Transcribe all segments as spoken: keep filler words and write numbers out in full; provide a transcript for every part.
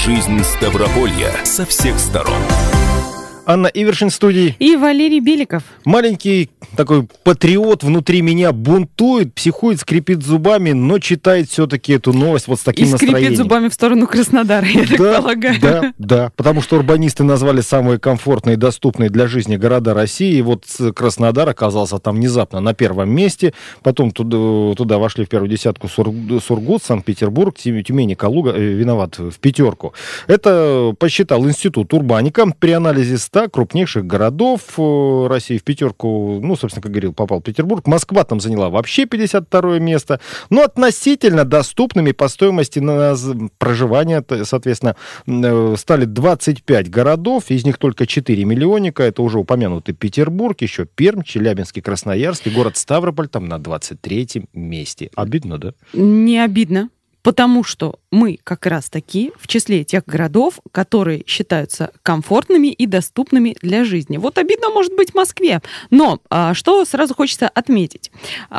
Жизнь Ставрополья со всех сторон. Анна Ивершин в студии. И Валерий Беликов. Маленький такой патриот внутри меня бунтует, психует, скрипит зубами, но читает все-таки эту новость вот с таким и настроением. И скрипит зубами в сторону Краснодара, я да, так полагаю. Да, да, потому что урбанисты назвали самые комфортные и доступные для жизни города России. И вот Краснодар оказался там внезапно на первом месте. Потом туда, туда вошли в первую десятку Сур, Сургут, Санкт-Петербург, Тюмень и Калуга, э, виноват, в пятерку. Это посчитал Институт Урбаника при анализе ста крупнейших городов России. В пятерку, ну, собственно, как говорил, попал Петербург. Москва там заняла вообще пятьдесят второе место. Но относительно доступными по стоимости на проживание, соответственно, стали двадцать пять городов. Из них только четыре миллионника. Это уже упомянутый Петербург, еще Пермь, Челябинский, Красноярский. Город Ставрополь там на двадцать третьем месте. Обидно, да? Не обидно. Потому что мы как раз-таки в числе тех городов, которые считаются комфортными и доступными для жизни. Вот обидно может быть в Москве. Но а, что сразу хочется отметить.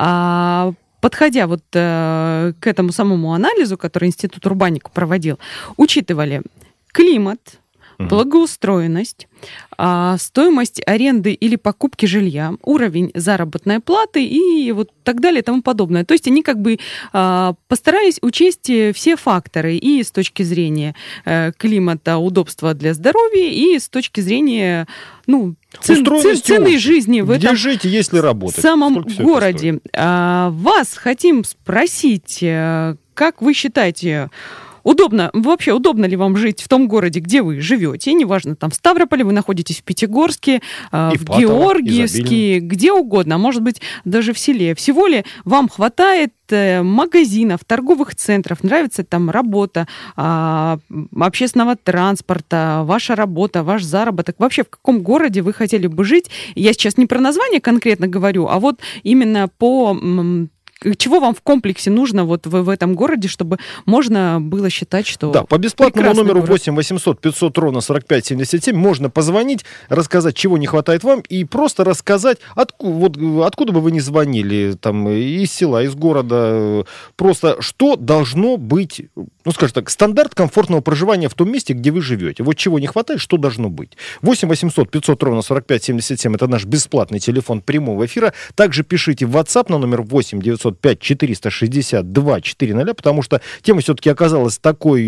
А, подходя вот а, к этому самому анализу, который Институт Урбаника проводил, учитывали климат, благоустроенность, а, стоимость аренды или покупки жилья, уровень заработной платы и вот так далее и тому подобное. То есть они как бы а, постарались учесть все факторы и с точки зрения а, климата, удобства для здоровья, и с точки зрения ну, цен, цен, цены жизни в Где этом жить, если работать? самом городе. А, вас хотим спросить, как вы считаете, удобно, вообще удобно ли вам жить в том городе, где вы живете? Неважно, там в Ставрополе, вы находитесь в Пятигорске, в Ипатово, Георгиевске, где угодно, а может быть даже в селе. Всего ли вам хватает магазинов, торговых центров, нравится там работа, общественного транспорта, ваша работа, ваш заработок? Вообще, в каком городе вы хотели бы жить? Я сейчас не про название конкретно говорю, а вот именно по... Чего вам в комплексе нужно вот в, в этом городе, чтобы можно было считать, что... Да, по бесплатному номеру город. восемь восемьсот пятьсот ровно сорок пять семьдесят семь можно позвонить, рассказать, чего не хватает вам, и просто рассказать, отку, вот, откуда бы вы ни звонили, там, из села, из города, просто что должно быть, ну, скажем так, стандарт комфортного проживания в том месте, где вы живете. Вот чего не хватает, что должно быть. восемь восемьсот пятьсот ровно сорок пять семьдесят семь это наш бесплатный телефон прямого эфира. Также пишите в WhatsApp на номер восемь девятьсот пять четыреста шестьдесят два четыреста, потому что тема все-таки оказалась такой,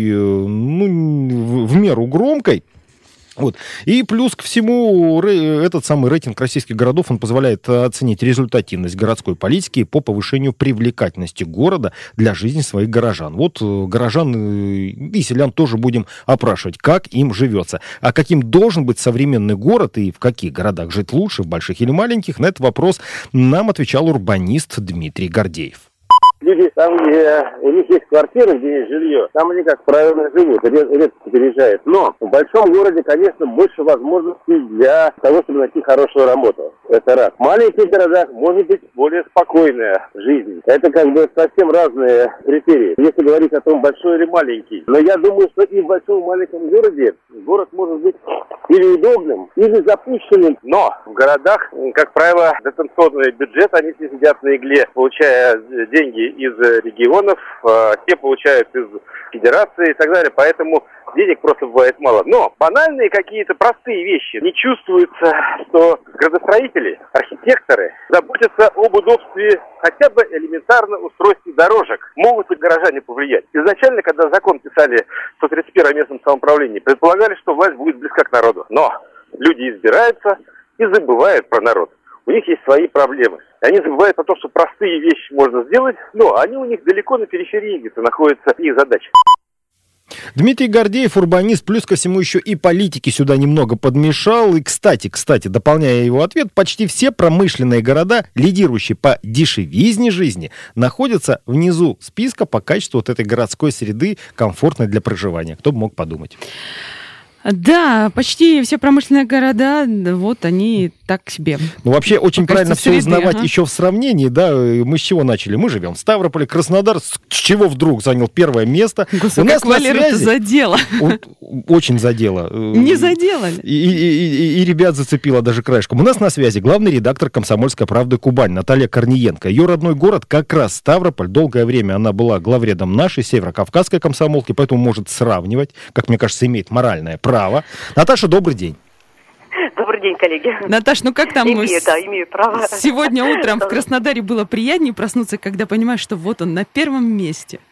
ну, в меру громкой. Вот. И плюс ко всему, этот самый рейтинг российских городов, он позволяет оценить результативность городской политики по повышению привлекательности города для жизни своих горожан. Вот горожан и селян тоже будем опрашивать, как им живется. А каким должен быть современный город и в каких городах жить лучше, в больших или маленьких, на этот вопрос нам отвечал урбанист Дмитрий Гордеев. Люди там, где у них есть квартиры, где есть жилье, там они, как правило, живут, редко переезжают. Но в большом городе, конечно, больше возможностей для того, чтобы найти хорошую работу. Это раз. В маленьких городах может быть более спокойная жизнь. Это как бы совсем разные критерии. Если говорить о том, большой или маленький. Но я думаю, что и в большом и маленьком городе город может быть или удобным, или запущенным. Но в городах, как правило, дотационный бюджет, они все сидят на игле, получая деньги из регионов, те получают из федерации и так далее, поэтому денег просто бывает мало. Но банальные какие-то простые вещи. Не чувствуется, что градостроители, архитекторы заботятся об удобстве хотя бы элементарно устройстве дорожек. Могут ли горожане повлиять? Изначально, когда закон писали в сто тридцать первом местном самоуправлении, предполагали, что власть будет близка к народу. Но люди избираются и забывают про народ. У них есть свои проблемы. Они забывают о том, что простые вещи можно сделать, но они у них далеко на периферии где-то находятся их задачи. Дмитрий Гордеев, урбанист, плюс ко всему еще и политики сюда немного подмешал. И, кстати, кстати, дополняя его ответ, почти все промышленные города, лидирующие по дешевизне жизни, находятся внизу списка по качеству вот этой городской среды, комфортной для проживания. Кто бы мог подумать. Да, почти все промышленные города, вот они так себе. Ну, вообще, очень Кажется, правильно все среды, узнавать ага. еще в сравнении, да, мы с чего начали? Мы живем в Ставрополе, Краснодар, с чего вдруг занял первое место? Господи, У нас как на Валеру-то связи... задело. Очень задело. Не заделали. И, и, и, и ребят зацепило даже краешком. У нас на связи главный редактор «Комсомольской правды» Кубань Наталья Корниенко. Ее родной город как раз Ставрополь. Долгое время она была главредом нашей северокавказской комсомолки, поэтому может сравнивать, как мне кажется, имеет моральное право. Наташа, добрый день. Добрый день, коллеги. Наташ, ну как там? Имею, да, имею право. Сегодня утром в Краснодаре было приятнее проснуться, когда понимаешь, что вот он на первом месте.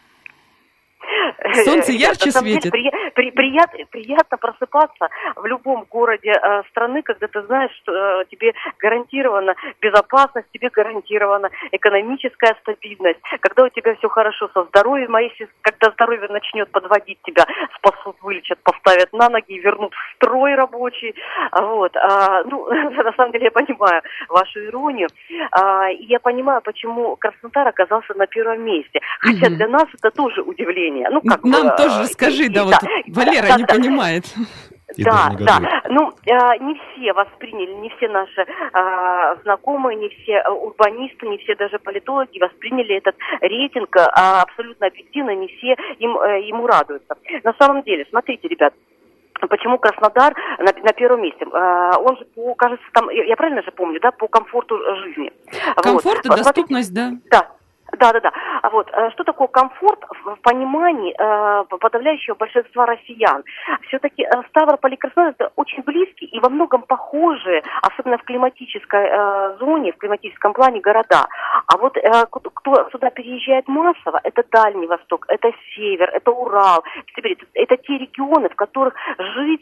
Солнце ярче на светит. Деле, при, при, прият, приятно просыпаться в любом городе э, страны, когда ты знаешь, что э, тебе гарантирована безопасность, тебе гарантирована экономическая стабильность, когда у тебя все хорошо со здоровьем, а если когда здоровье начнет подводить тебя, спасут, вылечат, поставят на ноги, вернут в строй рабочий. Вот. А, ну, на самом деле я понимаю вашу иронию, а, и я понимаю, почему Краснодар оказался на первом месте. Хотя Мгм. для нас это тоже удивление. Ну, как Нам бы, тоже э, расскажи, и- да, и- вот Валера да, не да, понимает. И Да, даже да. негодует. Ну, э, не все восприняли, не все наши э, знакомые, не все э, урбанисты, не все даже политологи восприняли этот рейтинг э, абсолютно объективно, не все им, э, ему радуются. На самом деле, смотрите, ребят, почему Краснодар на, на первом месте? Э, он же, по, кажется, там, я, я правильно же помню, да, по комфорту жизни. Комфорт и Вот. доступность, да. Да. Да, да, да. А вот э, что такое комфорт в в понимании э, подавляющего большинства россиян? Все-таки э, Ставрополь и Краснодар это очень близкие и во многом похожие, особенно в климатической э, зоне, в климатическом плане города. А вот э, кто, кто сюда переезжает массово, это Дальний Восток, это Север, это Урал, Сибирь. Это, это те регионы, в которых жить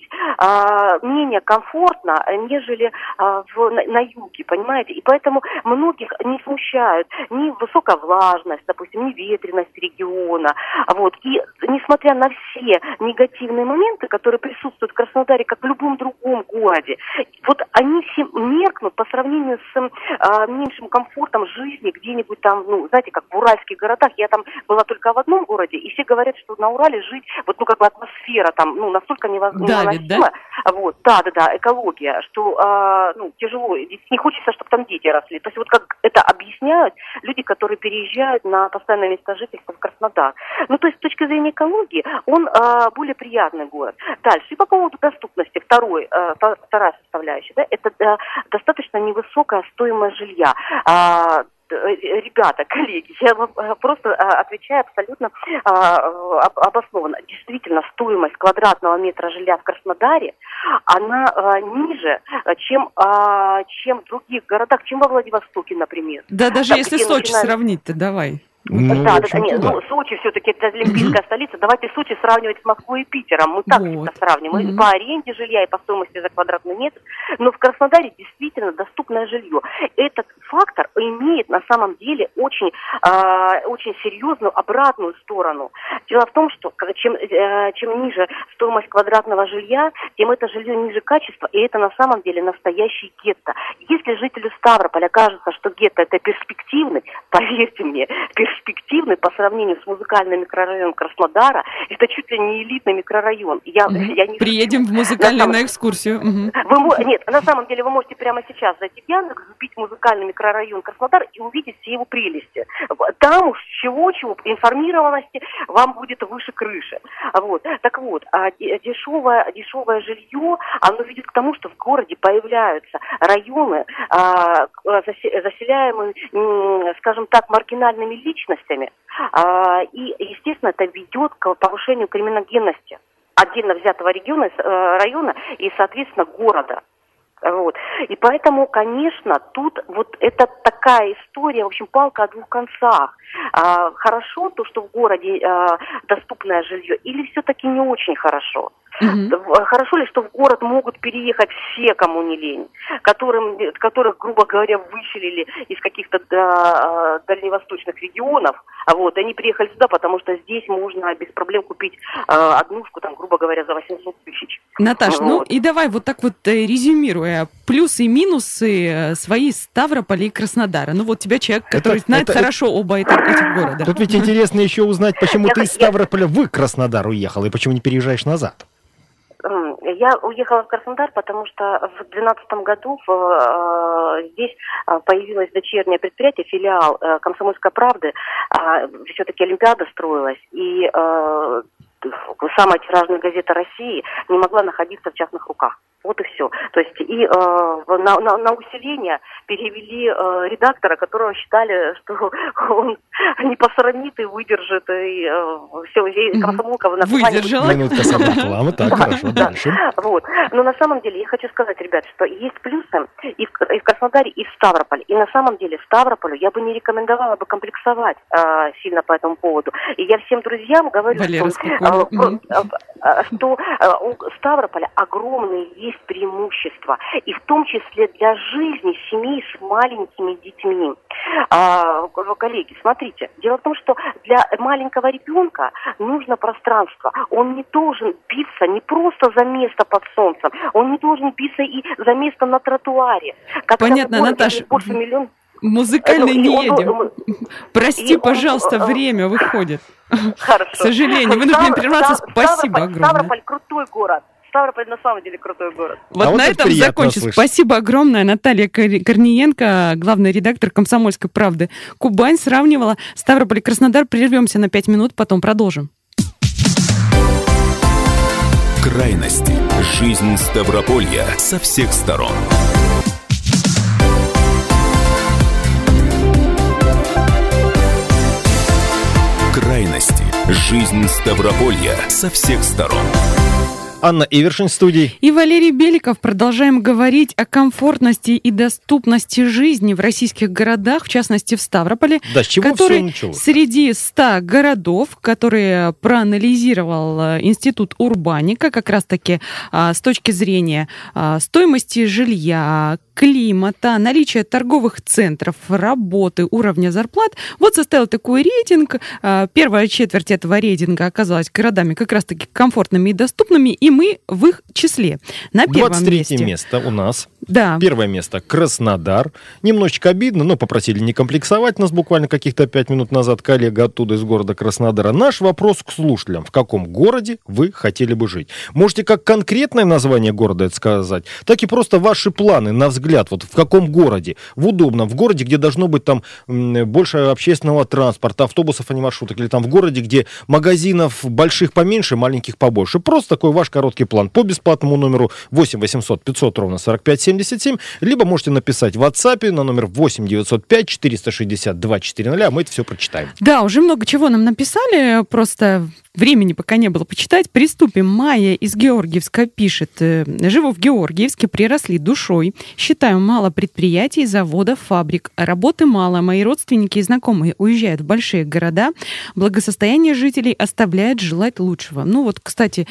э, менее комфортно, нежели э, в, на, на юге, понимаете? И поэтому многих не смущают ни высокая влажность, допустим, ни ветренность региона. Вот. И несмотря на все негативные моменты, которые присутствуют в Краснодаре, как в любом другом городе, вот они все меркнут по сравнению с э, меньшим комфортом жизни где-нибудь там, ну, знаете, как в уральских городах. Я там была только в одном городе, и все говорят, что на Урале жить, вот, ну, как бы атмосфера там, ну, настолько невозможно. Давит, да? Вот, да, да, да, экология, что, э, ну, тяжело, не хочется, чтобы там дети росли. То есть вот как это объясняют люди, которые переезжают на постоянное место жительства в Краснодар. Ну, то есть с точки зрения экологии он э, более приятный город. Дальше, и по поводу доступности, второй, э, вторая составляющая, да, это э, достаточно невысокая стоимость жилья. Э, Ребята, коллеги, я вам просто отвечаю абсолютно обоснованно. Действительно, стоимость квадратного метра жилья в Краснодаре, она ниже, чем, чем в других городах, чем во Владивостоке, например. Да, даже Так, если где Сочи начинают- сравнить-то, давай. Ну, да, в да, да, общем-то, нет, да. ну, Сочи все-таки это олимпийская столица. Давайте Сочи сравнивать с Москвой и Питером. Мы так Вот. всегда сравниваем. Мгм. И по аренде жилья, и по стоимости за квадратный метр. Но в Краснодаре действительно доступное жилье. Этот фактор имеет на самом деле очень, э, очень серьезную обратную сторону. Дело в том, что как- чем, э, чем ниже стоимость квадратного жилья, тем это жилье ниже качества, и это на самом деле настоящий гетто. Если жителю Ставрополя кажется, что гетто это перспективный, поверьте мне, перспективный по сравнению с музыкальным микрорайоном Краснодара, это чуть ли не элитный микрорайон. Я, Мгм. я не Приедем в музыкальный На самом- на экскурсию. Мгм. вы, мо- нет, на самом деле вы можете прямо сейчас зайти в Яндекс, вбить музыкальный микрорайон Краснодар и увидеть все его прелести. Там уж чего-чего, информированности вам будет выше крыши. Вот. Так вот, а де- дешевое, дешевое жилье, оно ведет к тому, что в городе появляются районы, а, засе- заселяемые, м, скажем так, маргинальными личностями, а, и, естественно, это ведет к повышению криминогенности отдельно взятого региона, э, района и, соответственно, города. Вот. И поэтому, конечно, тут вот это такая история, в общем, палка о двух концах. А, хорошо то, что в городе а, доступное жилье, или все-таки не очень хорошо? Мгм. В- Хорошо ли, что в город могут переехать все, кому не лень, которым, которых, грубо говоря, выселили из каких-то да, дальневосточных регионов, а вот, они приехали сюда, потому что здесь можно без проблем купить а, однушку, там, грубо говоря, за восемьсот тысяч. Наташ, ну Вот. и давай вот так вот э, резюмируя плюсы и минусы э, свои Ставрополя и Краснодара. Ну вот тебя человек, Это- который знает это- хорошо оба это- этих города. Тут ведь интересно еще узнать, почему Я ты хот- из Ставрополя в Краснодар уехал, и почему не переезжаешь назад. М, Я уехала в Краснодар, потому что в две тысячи двенадцатом году э, здесь появилось дочернее предприятие, филиал э, «Комсомольской правды». Э, все-таки Олимпиада строилась, и э, самая тиражная газета России не могла находиться в частных руках. Вот и все. То есть и э, на, на, на усиление перевели э, редактора, которого считали, что он не посрамит и выдержит, и э, все, и комсомолка в названии. Выдержала. Минутка саморекламы, так, хорошо, дальше. Вот. Но на самом деле я хочу сказать, ребят, что есть плюсы и в, и в Краснодаре, и в Ставрополе. И на самом деле Ставрополю я бы не рекомендовала бы комплексовать э, сильно по этому поводу. И я всем друзьям говорю, Валера, что, э, про, э, что э, у Ставрополя огромные есть преимущества, и в том числе для жизни семей с маленькими детьми. А, коллеги, смотрите, дело в том, что для маленького ребенка нужно пространство. Он не должен биться не просто за место под солнцем, он не должен биться и за место на тротуаре. Когда Понятно, Наташа. Миллион... Музыкальный Ну, не он, едем. он, Прости, он, пожалуйста, он, время выходит. Хорошо. К сожалению, вынуждены прерваться. Спасибо огромное. Ставрополь крутой город. Ставрополь на самом деле крутой город. Вот а на вот этом закончу. слышать. Спасибо огромное. Наталья Корниенко, главный редактор «Комсомольской правды». Кубань сравнивала. Ставрополь и Краснодар. Прервемся на пять минут, потом продолжим. Крайности. Жизнь Ставрополья со всех сторон. Крайности. Жизнь Ставрополья со всех сторон. Анна Ивершин в студии. И Валерий Беликов. Продолжаем говорить о комфортности и доступности жизни в российских городах, в частности в Ставрополе, Да, с чего который все началось? среди ста городов, которые проанализировал Институт Урбаника, как раз-таки а, с точки зрения а, стоимости жилья, климата, наличия торговых центров, работы, уровня зарплат, вот составил такой рейтинг. А, первая четверть этого рейтинга оказалась городами как раз-таки комфортными и доступными, и мы в их числе. На первом двадцать третье месте. место у нас. Да. Первое место Краснодар. Немножечко обидно, но попросили не комплексовать нас буквально каких-то пять минут назад коллега оттуда из города Краснодара. Наш вопрос к слушателям. В каком городе вы хотели бы жить? Можете как конкретное название города это сказать, так и просто ваши планы, на взгляд, вот в каком городе. В удобном, в городе, где должно быть там м, больше общественного транспорта, автобусов, а не маршруток, или там в городе, где магазинов больших поменьше, маленьких побольше. Просто такой ваш короткий план по бесплатному номеру восемь восемьсот пятьсот ровно сорок пять семьдесят семь, либо можете написать в WhatsApp на номер восемь девятьсот пять четыреста шестьдесят два четыреста, а мы это все прочитаем. Да, уже много чего нам написали, просто времени пока не было почитать. Приступим. Майя из Георгиевска пишет. Живу в Георгиевске, приросли душой. Считаю, мало предприятий, заводов, фабрик. Работы мало. Мои родственники и знакомые уезжают в большие города. Благосостояние жителей оставляет желать лучшего. Ну вот, кстати...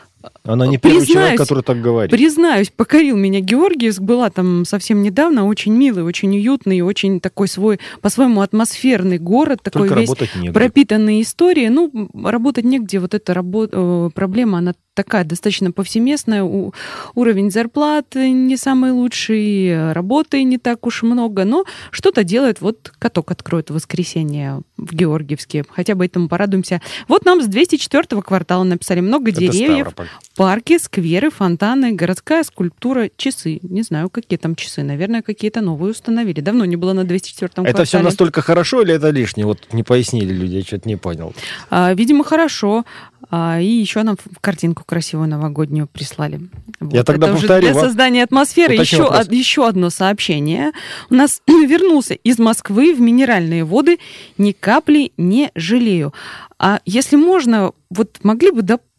Она не первый Признаюсь, человек, который так говорит. Признаюсь, покорил меня Георгиевск. Была там совсем недавно. Очень милый, очень уютный, очень такой свой, по-своему атмосферный город. Такой Только весь работать негде. пропитанный историей. Ну, работать негде. Вот эта рабо- проблема, она такая достаточно повсеместная. У- уровень зарплат не самый лучший, работы не так уж много. Но что-то делает. Вот каток откроет в воскресенье в Георгиевске. Хотя бы этому порадуемся. Вот нам с двести четвёртого квартала написали. Много Это деревьев. Ставрополь. Парки, скверы, фонтаны, городская скульптура, часы. Не знаю, какие там часы. Наверное, какие-то новые установили. Давно не было на двести четвёртом Это квартале. все настолько хорошо или это лишнее? Вот не пояснили люди, я что-то не понял. А, видимо, хорошо. А, и еще нам картинку красивую новогоднюю прислали. Вот. Я тогда Это уже повторю для вам. создания атмосферы. Уточню Еще, вопрос. од- еще одно сообщение. У нас вернулся из Москвы в минеральные воды. Ни капли не жалею. А если можно, вот могли бы дополнить,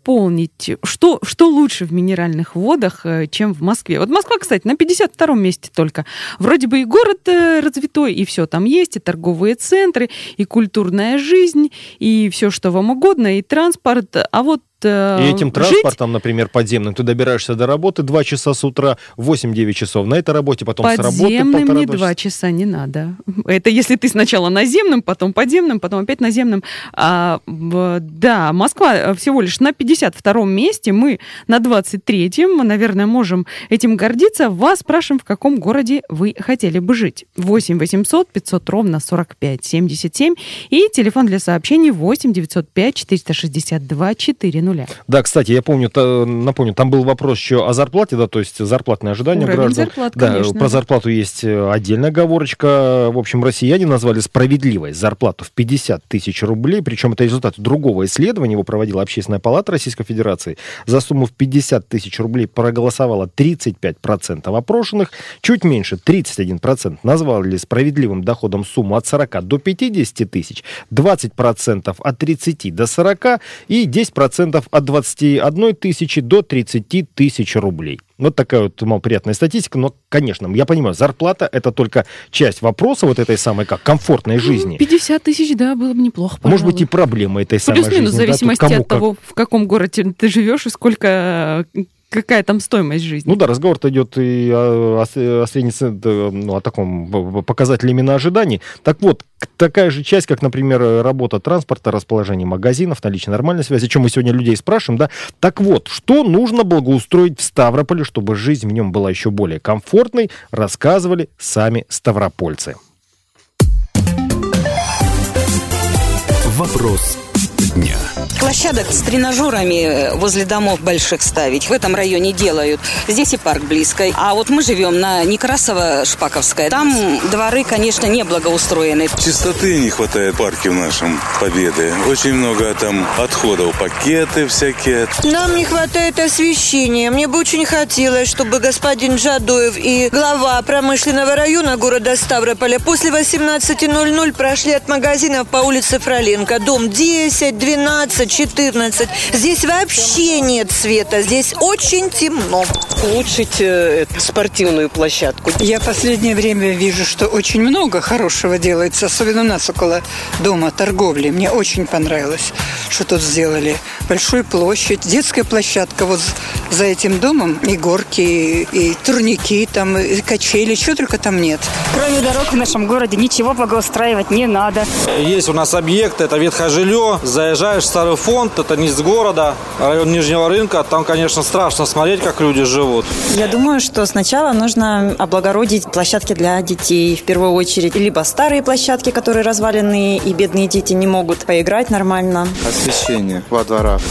что, что лучше в минеральных водах, э, чем в Москве. Вот Москва, кстати, на пятьдесят втором месте только. Вроде бы и город э, развитой, и все там есть, и торговые центры, и культурная жизнь, и все, что вам угодно, и транспорт. А вот э, И этим жить- транспортом, например, подземным, ты добираешься до работы два часа с утра, восемь-девять часов на этой работе, потом с работы Подземным полтора не два два часа. часа не надо. Это если ты сначала наземным, потом подземным, потом опять наземным. А, в- да, Москва всего лишь на пятьдесят втором месте, мы на двадцать третьем. Мы, наверное, можем этим гордиться. Вас спрашиваем, в каком городе вы хотели бы жить. восемь восемьсот пятьсот ровно сорок пять семьдесят семь и телефон для сообщений восемь девятьсот пять четыреста шестьдесят два четыреста. нуля. Да, кстати, я помню, та, напомню, там был вопрос еще о зарплате, да, то есть зарплатные ожидания Уровень граждан. зарплат, да, конечно, про да. зарплату есть отдельная оговорочка. В общем, россияне назвали справедливой зарплату в пятьдесят тысяч рублей, причем это результат другого исследования, его проводила Общественная палата Российской Федерации. За сумму в пятьдесят тысяч рублей проголосовало тридцать пять процентов опрошенных, чуть меньше тридцать один процент назвали справедливым доходом сумму от сорока до пятидесяти тысяч, двадцать процентов от тридцати до сорока и десять процентов от двадцати одной тысячи до тридцати тысяч рублей. Вот такая вот малоприятная статистика, но, конечно, я понимаю, зарплата — это только часть вопроса вот этой самой, как, комфортной жизни. пятьдесят тысяч, да, было бы неплохо, пожалуй. Может быть, и проблема этой самой жизни. Плюс-минус, в зависимости да, кому от того, в каком городе ты живешь и сколько... Какая там стоимость жизни? Ну да, разговор-то идет и о, о, о, средней, ну, о таком показателе именно ожиданий. Так вот, такая же часть, как, например, работа транспорта, расположение магазинов, наличие нормальной связи, о чем мы сегодня людей спрашиваем, да. Так вот, что нужно благоустроить в Ставрополе, чтобы жизнь в нем была еще более комфортной, рассказывали сами ставропольцы. Вопрос дня. Площадок с тренажерами возле домов больших ставить. В этом районе делают. Здесь и парк близко. А вот мы живем на Некрасово-Шпаковская. Там дворы, конечно, не благоустроены. Чистоты не хватает в парке в нашем Победы. Очень много там отходов, пакеты всякие. Нам не хватает освещения. Мне бы очень хотелось, чтобы господин Жадоев и глава промышленного района города Ставрополя после восемнадцати ноль-ноль прошли от магазинов по улице Фроленко. Дом десять, двенадцать, четырнадцать. Здесь вообще нет света. Здесь очень темно. Улучшить э, спортивную площадку. Я в последнее время вижу, что очень много хорошего делается, особенно у нас около дома торговли. Мне очень понравилось, что тут сделали. Большую площадь, детская площадка вот за этим домом, и горки, и, и турники, там, и качели, чего только там нет. Кроме дорог в нашем городе ничего благоустраивать не надо. Есть у нас объекты, это ветхожилье, заезжаешь в Старый Фонд, это низ города, район Нижнего рынка, там, конечно, страшно смотреть, как люди живут. Я думаю, что сначала нужно облагородить площадки для детей, в первую очередь, либо старые площадки, которые разваленные, и бедные дети не могут поиграть нормально. Освещение во дворах.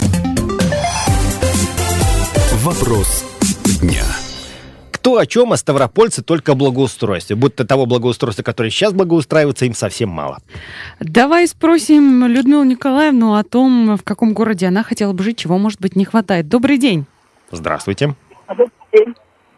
Вопрос дня. Кто о чем, а ставропольцы только о благоустройстве. Будто того благоустройства, которое сейчас благоустраивается, им совсем мало. Давай спросим Людмилу Николаевну о том, в каком городе она хотела бы жить, чего, может быть, не хватает. Добрый день. Здравствуйте. Добрый день.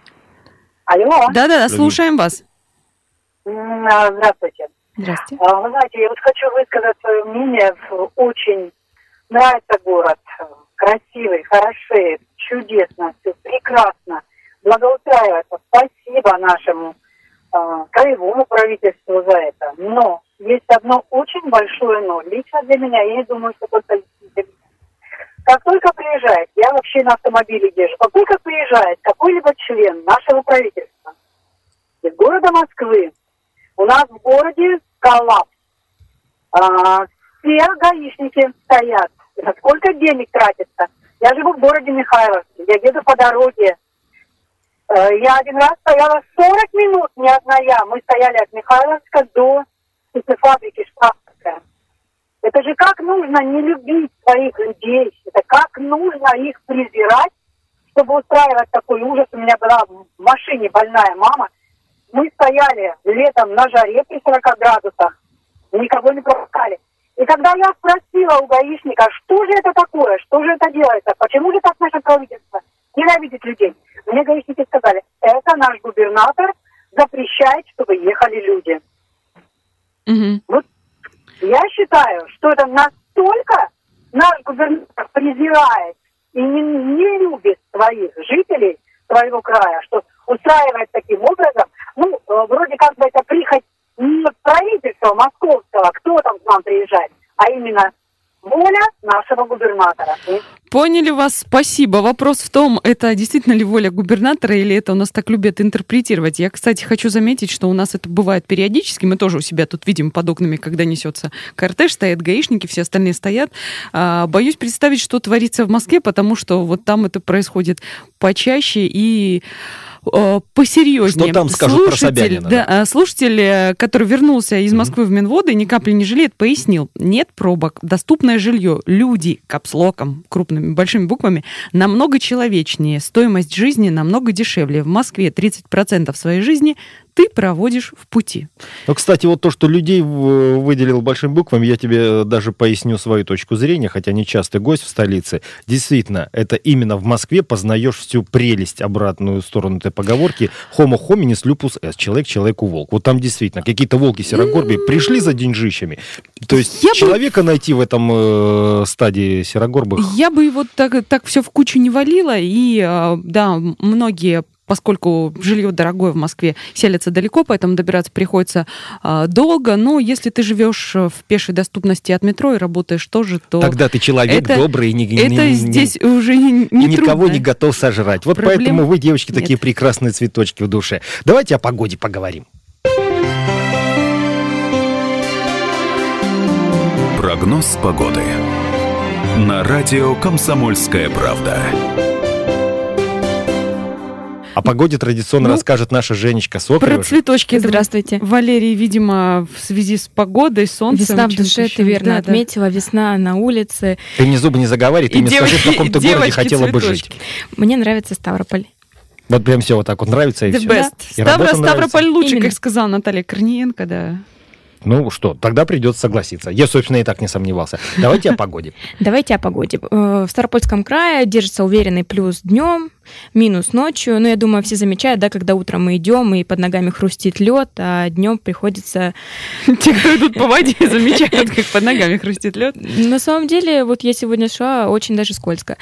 Алло. Да-да-да, слушаем вас. Здравствуйте. Здравствуйте. Вы знаете, я вот хочу высказать свое мнение. Очень нравится город. Красивый, хороший, чудесно, все прекрасно. Благоустраивается. Спасибо нашему э, краевому правительству за это. Но есть одно очень большое но. Лично для меня, я не думаю, что только для меня. Как только приезжает, я вообще на автомобиле езжу, как только приезжает какой-либо член нашего правительства из города Москвы, у нас в городе коллапс. А, все гаишники стоят. Сколько денег тратится? Я живу в городе Михайловске, я еду по дороге. Я один раз стояла сорок минут, не одна я. Мы стояли от Михайловска до фабрики Шпаковская. Это же как нужно не любить своих людей. Это как нужно их презирать, чтобы устраивать такой ужас. У меня была в машине больная мама. Мы стояли летом на жаре при сорока градусах. Никого не пропускали. И когда я спросила у гаишника, что же это такое, что же это делается, почему же так наше правительство ненавидит людей, мне гаишники сказали, это наш губернатор запрещает, чтобы ехали люди. Mm-hmm. Вот я считаю, что это настолько наш губернатор презирает и не, не любит своих жителей, своего края, что устраивает таким образом, ну, вроде как бы это прихоть не правительства московского, кто там к нам приезжает, а именно воля нашего губернатора. Поняли вас, спасибо. Вопрос в том, это действительно ли воля губернатора или это у нас так любят интерпретировать. Я, кстати, хочу заметить, что у нас это бывает периодически. Мы тоже у себя тут видим под окнами, когда несется кортеж, стоят гаишники, все остальные стоят. А, боюсь представить, что творится в Москве, потому что вот там это происходит почаще и посерьезнее. Что там скажут слушатель, про Собянина? Да, Да. Слушатель, который вернулся из Москвы mm-hmm. в Минводы, ни капли не жалеет, пояснил. Нет пробок, доступное жилье, люди, капслоком, крупными огромными большими буквами, намного человечнее, стоимость жизни намного дешевле. В Москве тридцать процентов своей жизни ты проводишь в пути. Ну, кстати, вот то, что людей выделил большими буквами, я тебе даже поясню свою точку зрения, хотя не частый гость в столице. Действительно, это именно в Москве познаешь всю прелесть, обратную сторону этой поговорки «homo hominis lupus est», человек человеку волк. Вот там действительно какие-то волки серогорбые пришли за деньжищами. То есть я человека бы... найти в этом э, стадии серогорбых... Я бы его так, так все в кучу не валила, и э, да, многие... Поскольку жилье дорогое в Москве, селятся далеко, поэтому добираться приходится э, долго. Но если ты живешь в пешей доступности от метро и работаешь тоже, то... Тогда ты человек это, добрый и не, это не, здесь не, уже не, не никого трудно. Не готов сожрать. Вот Проблем поэтому вы, девочки, нет. Такие прекрасные цветочки в душе. Давайте о погоде поговорим. Прогноз погоды на радио «Комсомольская правда». О погоде традиционно ну, расскажет наша Женечка Соколева. Про цветочки. Здравствуйте. Валерий, видимо, в связи с погодой, солнцем. Весна в душе, ты верно да, отметила. Да. Весна на улице. Ты мне зубы не заговаривай, ты и мне девочки, скажи, в каком ты городе хотела бы жить. Мне нравится Ставрополь. Вот прям все вот так вот нравится и The все. Best. И Ставро, Ставрополь лучше, Именно. Как сказала Наталья Корниенко, да. Ну что, тогда придется согласиться. Я, собственно, и так не сомневался. Давайте о погоде. Давайте о погоде. В Ставропольском крае держится уверенный плюс днем, минус ночью. Но я думаю, все замечают, да, когда утром мы идем, и под ногами хрустит лед, а днем приходится... Те, кто идут по воде, замечают, как под ногами хрустит лед. На самом деле, вот я сегодня шла, очень даже скользко.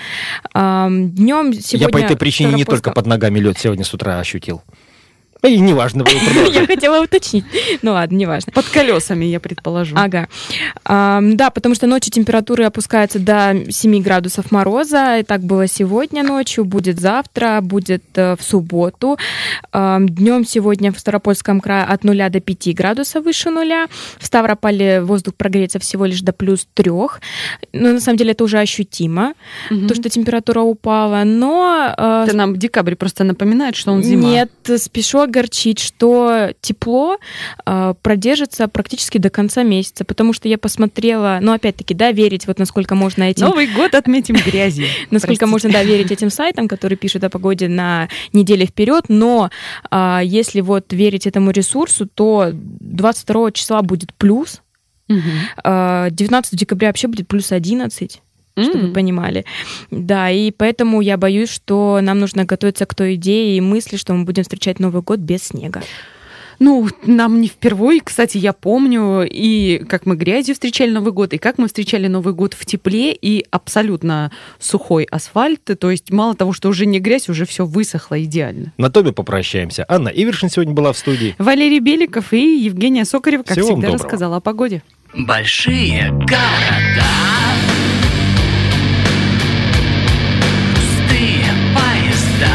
Днем сегодня... Я по этой причине не только под ногами лед сегодня с утра ощутил. И неважно было продолжать. Я хотела уточнить. Ну ладно, неважно. Под колесами, я предположу. Ага. А, да, потому что ночью температуры опускаются до семь градусов мороза. И так было сегодня ночью, будет завтра, будет э, в субботу. А, днем сегодня в Ставропольском крае от нуля до пяти градусов выше нуля. В Ставрополе воздух прогреется всего лишь до плюс трех. Но на самом деле это уже ощутимо, угу. то, что температура упала. Но... Э, это нам декабрь просто напоминает, что он зима. Нет, спешу огорчить, что тепло э, продержится практически до конца месяца, потому что я посмотрела, ну, опять-таки, да, верить, вот насколько можно этим... Новый год отметим грязью. Насколько можно, да, верить этим сайтам, которые пишут о погоде на неделю вперед, но э, если вот верить этому ресурсу, то двадцать второго числа будет плюс, э, девятнадцатого декабря вообще будет плюс одиннадцать. Чтобы вы понимали. Да, и поэтому я боюсь, что нам нужно готовиться к той идее и мысли, что мы будем встречать Новый год без снега. Ну, нам не впервые, кстати, я помню, и как мы грязью встречали Новый год, и как мы встречали Новый год в тепле, и абсолютно сухой асфальт, то есть мало того, что уже не грязь, уже все высохло идеально. На том и попрощаемся. Анна Ивершин сегодня была в студии. Валерий Беликов и Евгения Соколева, как Всего всегда, рассказала о погоде. Большие города, пустые поезда,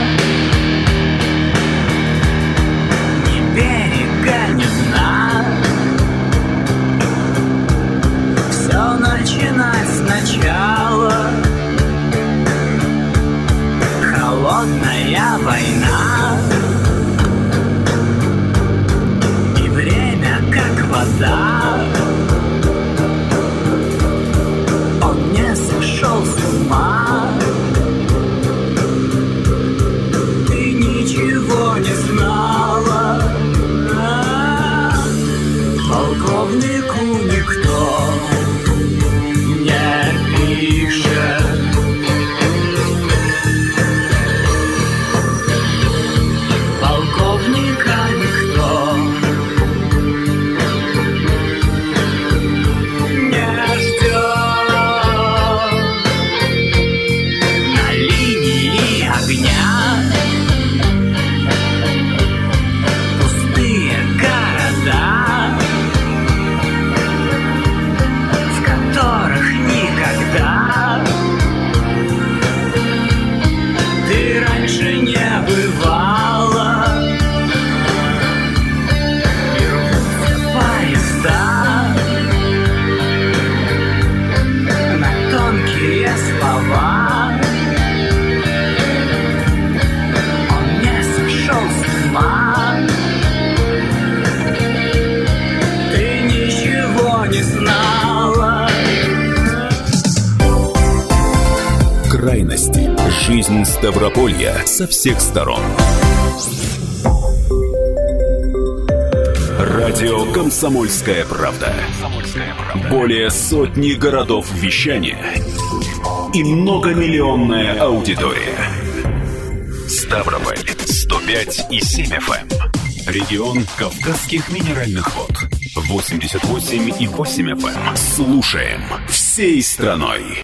ни берега, ни дна. Все начинать сначала. Холодная война, и время как вода. Он не сошел с ума. Ты ничего не знала. А-а-а. Полковнику никто не пишет. Полковника никто не ждет. На линии огня пустые города, Жизнь Ставрополья со всех сторон. Радио «Комсомольская правда». Более сотни городов вещания и многомиллионная аудитория. Ставрополь сто пять и семь эф эм. Регион Кавказских минеральных вод восемьдесят восемь и восемь эф эм. Слушаем всей страной.